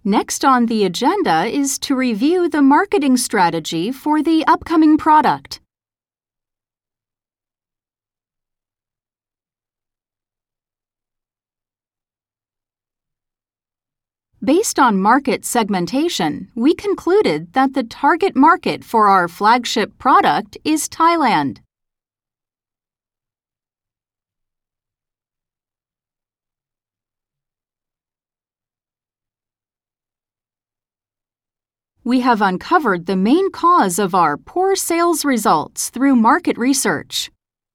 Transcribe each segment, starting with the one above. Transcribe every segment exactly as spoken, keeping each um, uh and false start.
Next on the agenda is to review the marketing strategy for the upcoming product. Based on market segmentation, we concluded that the target market for our flagship product is Thailand. We have uncovered the main cause of our poor sales results through market research.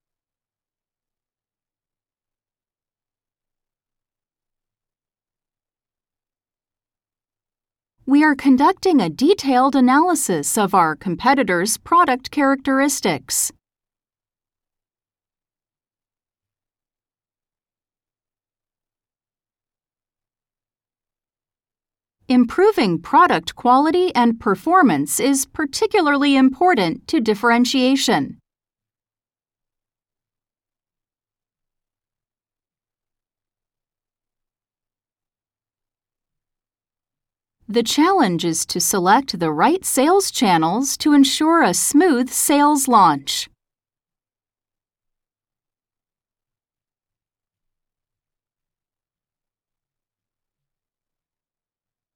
We are conducting a detailed analysis of our competitors' product characteristics. Improving product quality and performance is particularly important to differentiation. The challenge is to select the right sales channels to ensure a smooth sales launch.